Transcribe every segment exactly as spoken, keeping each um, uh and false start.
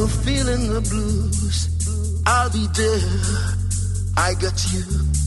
you're feeling the blues, I'll be there. I got you.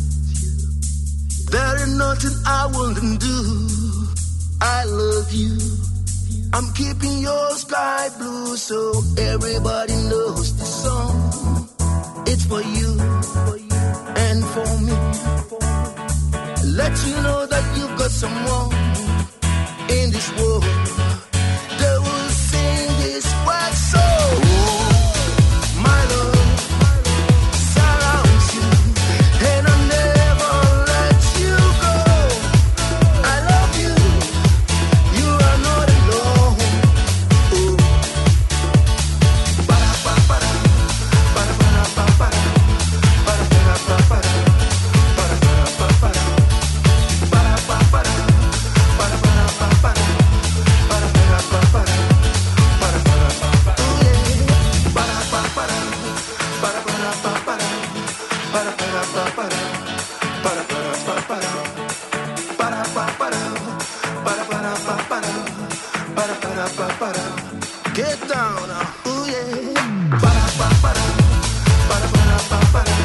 There ain't nothing I wouldn't do. I love you. I'm keeping your sky blue so everybody knows the song. It's for you and for me. Let you know that you've got someone in this world that will sing this wild song. My love surrounds you, and I'll never let you go. I love you, you are not alone. Oh. Ba-da-ba-ba-da, ba-da-ba-da-ba-ba-da, ba-da-ba-da-ba-ba-da, ba-da-ba-da-ba-ba-da, ba-da-ba-ba-da, ba-da-ba-da-ba-ba-da. Get down, ooh yeah.